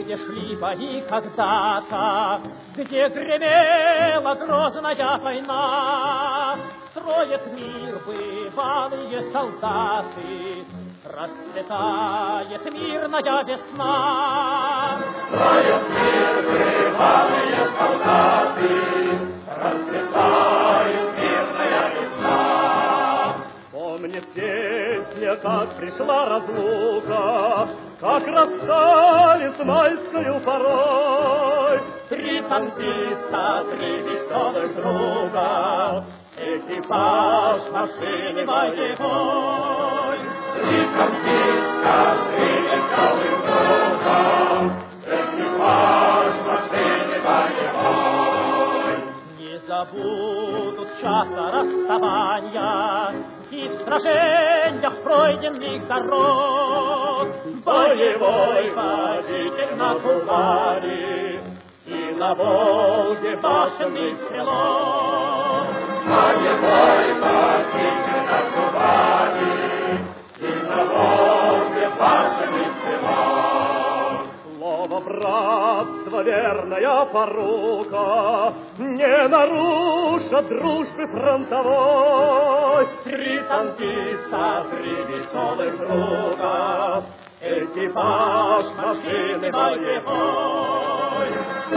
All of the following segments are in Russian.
где шли бои когда-то, где гремела грозная война, строят мир бывалые солдаты, расцветает мирная весна. Строят мир бывалые солдаты, расцветает мирная весна. Помнит песня, как пришла разлука, как расстались майскою порой. Три танкиста, три веселых друга, экипаж машины боевой. Три танкиста, три веселых друга, экипаж машины боевой. Не забудут часа расставания и в сражениях пройденных дорог. Боевой водитель на Кубани и на Волге башенный стрелок. Боевой водитель на Кубани и на Волге башенный стрелок. Слово братства, верная порука, не нарушат дружбы фронтовой. Три танкиста, три веселых друга, экипаж машины боевой.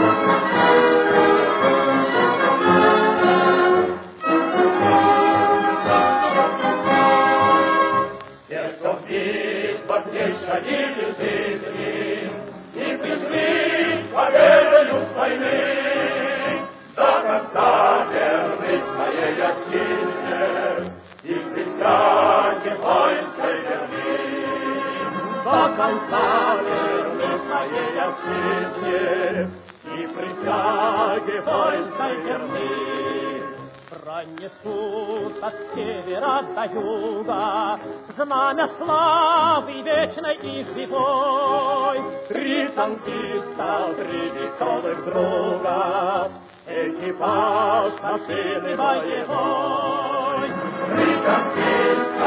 Те, кто в битвах не щадили жизни и пришли с победою с войны, до конца верны своей отчизне и присяге воинской верны. До конца верны своей отчизне и присяге воинской верны. Пронесут от севера до юга знамя славы вечной и живой. Три танкиста, три веселых друга, экипаж машины боевой. Три танкиста,